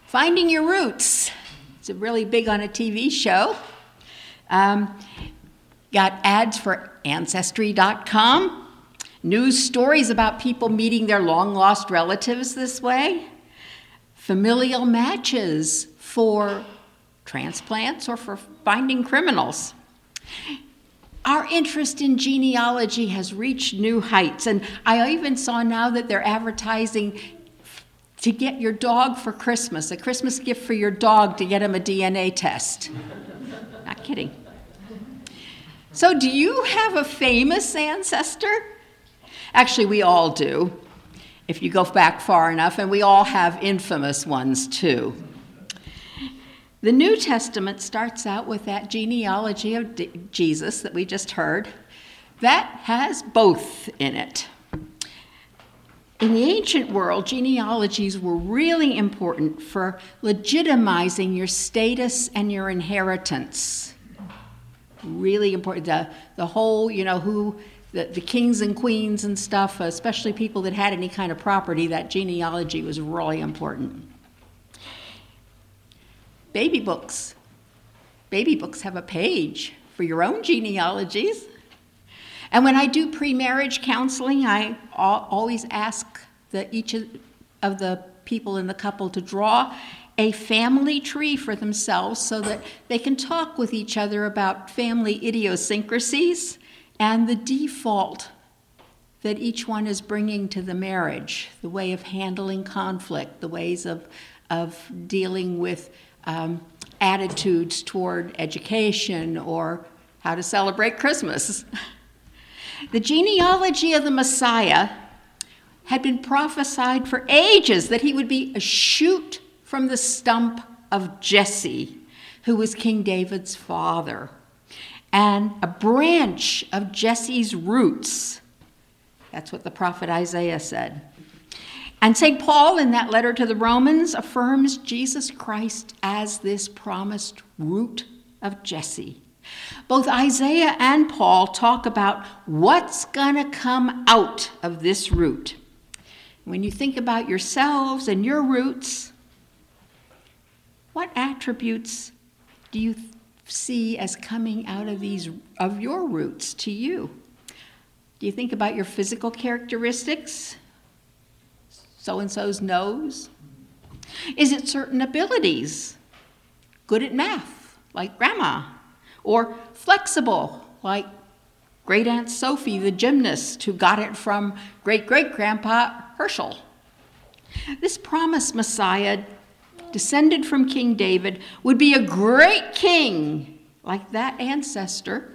Finding Your Roots. It's really big on a TV show. Got ads for Ancestry.com. News stories about people meeting their long-lost relatives this way. Familial matches for transplants or for finding criminals. Our interest in genealogy has reached new heights, and I even saw now that they're advertising to get your dog for Christmas, a Christmas gift for your dog to get him a DNA test. Not kidding. So do you have a famous ancestor? Actually, we all do, if you go back far enough, and we all have infamous ones too. The New Testament starts out with that genealogy of Jesus that we just heard. That has both in it. In the ancient world, genealogies were really important for legitimizing your status and your inheritance. Really important. The whole, the kings and queens and stuff, especially people that had any kind of property, that genealogy was really important. Baby books. Baby books have a page for your own genealogies. And when I do pre-marriage counseling, I always ask each of the people in the couple to draw a family tree for themselves so that they can talk with each other about family idiosyncrasies and the default that each one is bringing to the marriage, the way of handling conflict, the ways of dealing with attitudes toward education or how to celebrate Christmas. The genealogy of the Messiah had been prophesied for ages, that he would be a shoot from the stump of Jesse, who was King David's father, and a branch of Jesse's roots. That's what the prophet Isaiah said. And St. Paul, in that letter to the Romans, affirms Jesus Christ as this promised root of Jesse. Both Isaiah and Paul talk about what's going to come out of this root. When you think about yourselves and your roots, what attributes do you see as coming out of your roots to you? Do you think about your physical characteristics? So-and-so's nose? Is it certain abilities? Good at math, like grandma? Or flexible, like great-aunt Sophie, the gymnast, who got it from great-great-grandpa Herschel? This promised Messiah, descended from King David, would be a great king, like that ancestor,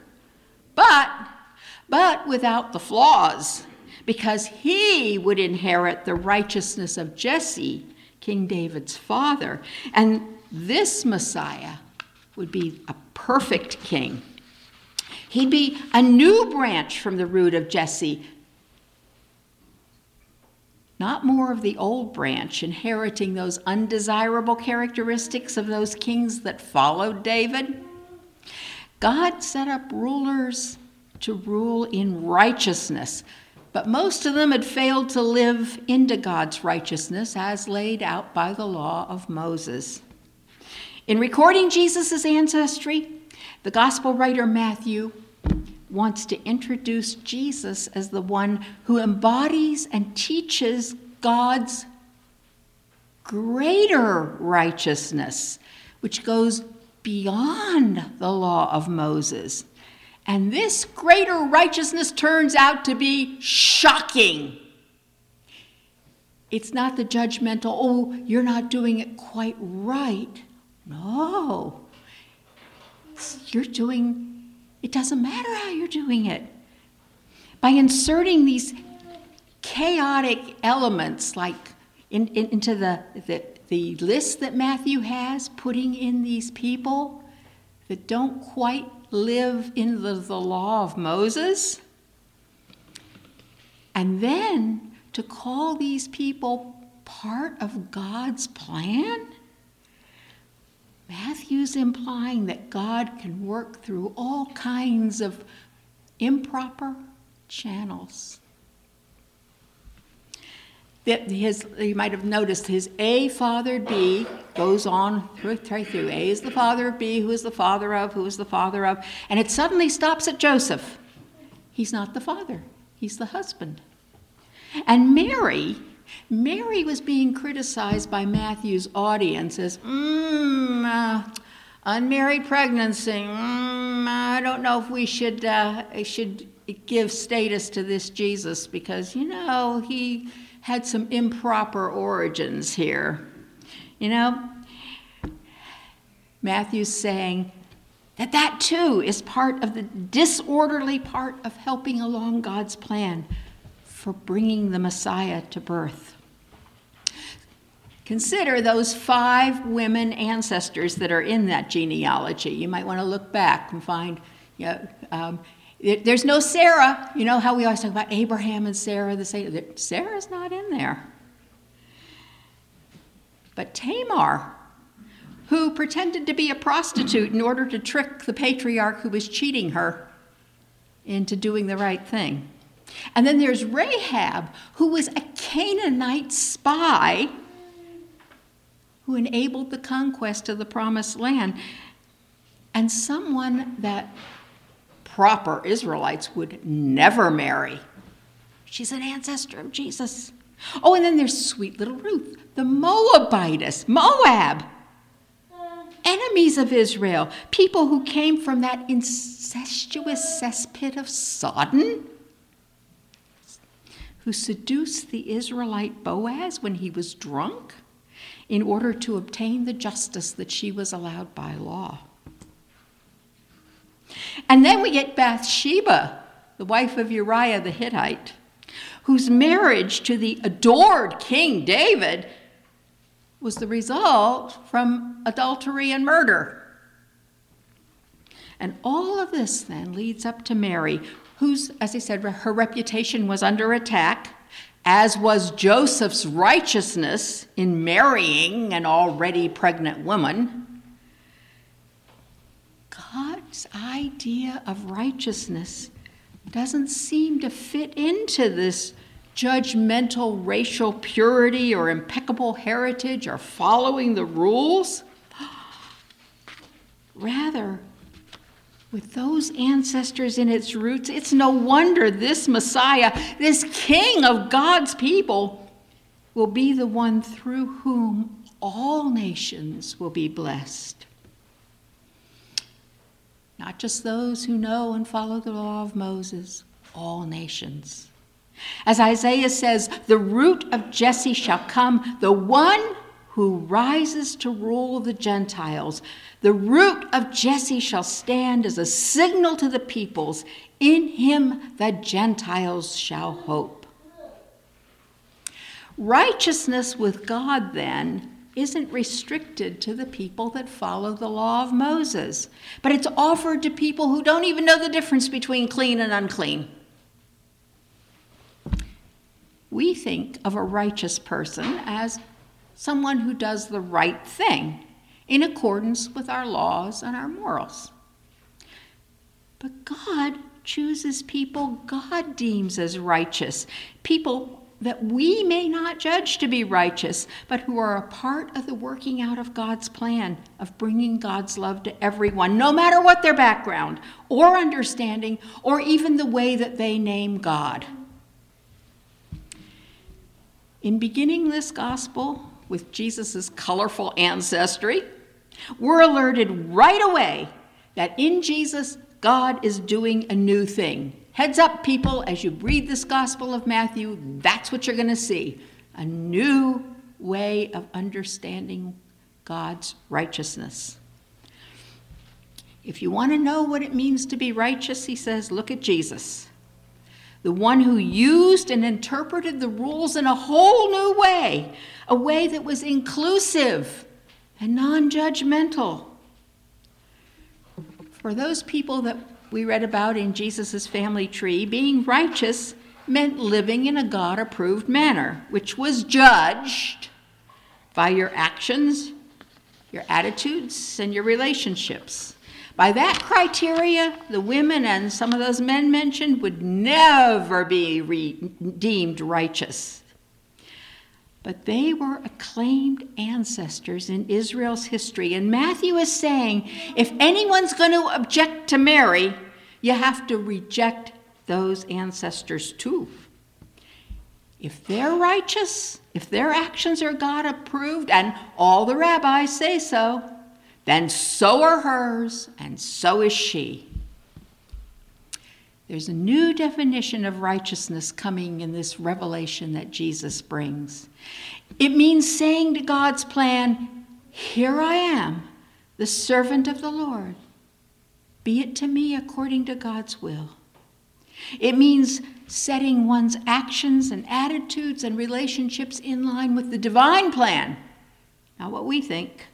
but without the flaws, because he would inherit the righteousness of Jesse, King David's father. And this Messiah would be a perfect king. He'd be a new branch from the root of Jesse, not more of the old branch, inheriting those undesirable characteristics of those kings that followed David. God set up rulers to rule in righteousness, but most of them had failed to live into God's righteousness as laid out by the law of Moses. In recording Jesus' ancestry, the gospel writer Matthew wants to introduce Jesus as the one who embodies and teaches God's greater righteousness, which goes beyond the law of Moses. And this greater righteousness turns out to be shocking. It's not the judgmental, oh, you're not doing it quite right. No. It doesn't matter how you're doing it. By inserting these chaotic elements like into the list that Matthew has, putting in these people that don't quite live in the law of Moses, and then to call these people part of God's plan, Matthew's implying that God can work through all kinds of improper channels. You might have noticed his A fathered B goes on right through. A is the father of B, who is the father of, who is the father of, and it suddenly stops at Joseph. He's not the father, he's the husband. And Mary was being criticized by Matthew's audience as, unmarried pregnancy, I don't know if we should give status to this Jesus because, he had some improper origins here. Matthew's saying that too is part of the disorderly part of helping along God's plan for bringing the Messiah to birth. Consider those 5 women ancestors that are in that genealogy. You might want to look back and find, there's no Sarah. You know how we always talk about Abraham and Sarah. Sarah's not in there. But Tamar, who pretended to be a prostitute in order to trick the patriarch who was cheating her into doing the right thing. And then there's Rahab, who was a Canaanite spy who enabled the conquest of the promised land, and someone that proper Israelites would never marry. She's an ancestor of Jesus. Oh, and then there's sweet little Ruth, the Moabitess, Moab, enemies of Israel, people who came from that incestuous cesspit of Sodom, who seduced the Israelite Boaz when he was drunk in order to obtain the justice that she was allowed by law. And then we get Bathsheba, the wife of Uriah the Hittite, whose marriage to the adored King David was the result from adultery and murder. And all of this then leads up to Mary, whose, as I said, her reputation was under attack, as was Joseph's righteousness in marrying an already pregnant woman. God's idea of righteousness doesn't seem to fit into this judgmental racial purity or impeccable heritage or following the rules. Rather, with those ancestors in its roots, it's no wonder this Messiah, this King of God's people, will be the one through whom all nations will be blessed. Not just those who know and follow the law of Moses, all nations. As Isaiah says, the root of Jesse shall come, the one who rises to rule the Gentiles. The root of Jesse shall stand as a signal to the peoples. In him the Gentiles shall hope. Righteousness with God, then, isn't restricted to the people that follow the law of Moses, but it's offered to people who don't even know the difference between clean and unclean. We think of a righteous person as someone who does the right thing in accordance with our laws and our morals. But God chooses people God deems as righteous, people that we may not judge to be righteous, but who are a part of the working out of God's plan of bringing God's love to everyone, no matter what their background or understanding or even the way that they name God. In beginning this gospel with Jesus' colorful ancestry, we're alerted right away that in Jesus, God is doing a new thing. Heads up, people, as you read this Gospel of Matthew, that's what you're going to see. A new way of understanding God's righteousness. If you want to know what it means to be righteous, he says, look at Jesus. The one who used and interpreted the rules in a whole new way, a way that was inclusive and non-judgmental. For those people that we read about in Jesus' family tree, being righteous meant living in a God-approved manner, which was judged by your actions, your attitudes, and your relationships. By that criteria, the women and some of those men mentioned would never be deemed righteous. But they were acclaimed ancestors in Israel's history. And Matthew is saying, if anyone's going to object to Mary, you have to reject those ancestors too. If they're righteous, if their actions are God approved, and all the rabbis say so, then so are hers, and so is she. There's a new definition of righteousness coming in this revelation that Jesus brings. It means saying to God's plan, here I am, the servant of the Lord. Be it to me according to God's will. It means setting one's actions and attitudes and relationships in line with the divine plan, not what we think.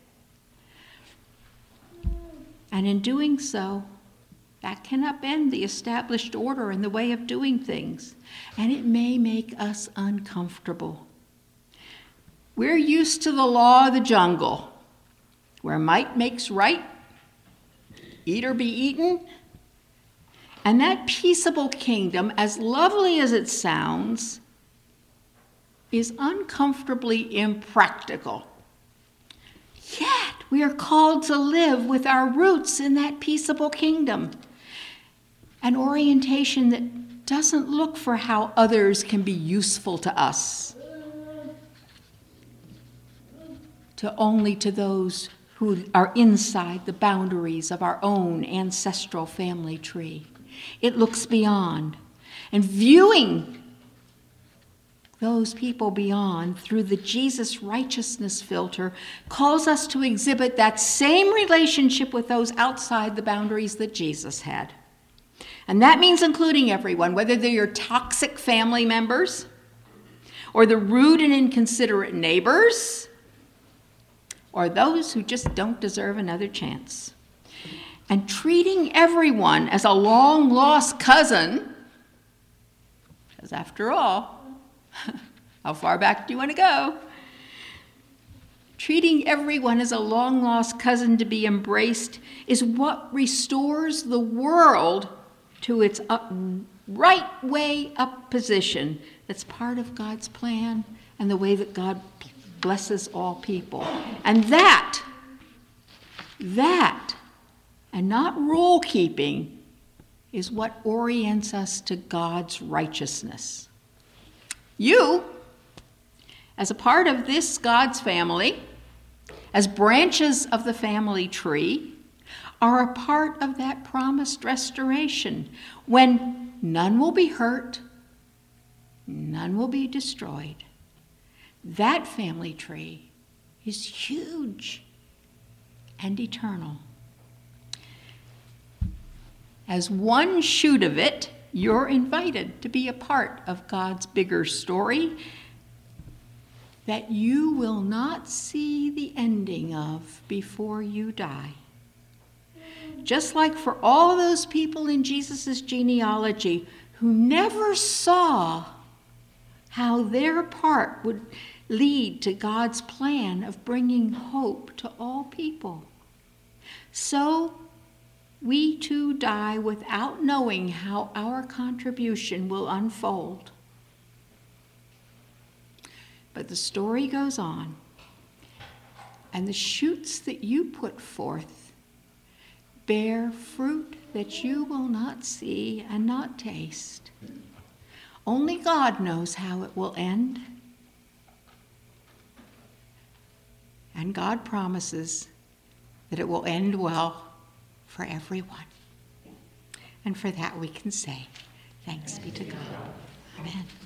And in doing so, that can upend the established order and the way of doing things, and it may make us uncomfortable. We're used to the law of the jungle, where might makes right, eat or be eaten. And that peaceable kingdom, as lovely as it sounds, is uncomfortably impractical. Yet we are called to live with our roots in that peaceable kingdom. An orientation that doesn't look for how others can be useful to us, only to those who are inside the boundaries of our own ancestral family tree. It looks beyond, and viewing those people beyond through the Jesus righteousness filter calls us to exhibit that same relationship with those outside the boundaries that Jesus had. And that means including everyone, whether they're your toxic family members or the rude and inconsiderate neighbors or those who just don't deserve another chance. And treating everyone as a long-lost cousin, because after all, how far back do you want to go? Treating everyone as a long-lost cousin to be embraced is what restores the world to its right way up position. That's part of God's plan and the way that God blesses all people. And that, and not rule keeping, is what orients us to God's righteousness. You, as a part of this God's family, as branches of the family tree, are a part of that promised restoration when none will be hurt, none will be destroyed. That family tree is huge and eternal. As one shoot of it, you're invited to be a part of God's bigger story that you will not see the ending of before you die. Just like for all of those people in Jesus' genealogy who never saw how their part would lead to God's plan of bringing hope to all people, so we too die without knowing how our contribution will unfold. But the story goes on, and the shoots that you put forth bear fruit that you will not see and not taste. Only God knows how it will end. And God promises that it will end well for everyone. And for that we can say, thanks be to God. Amen.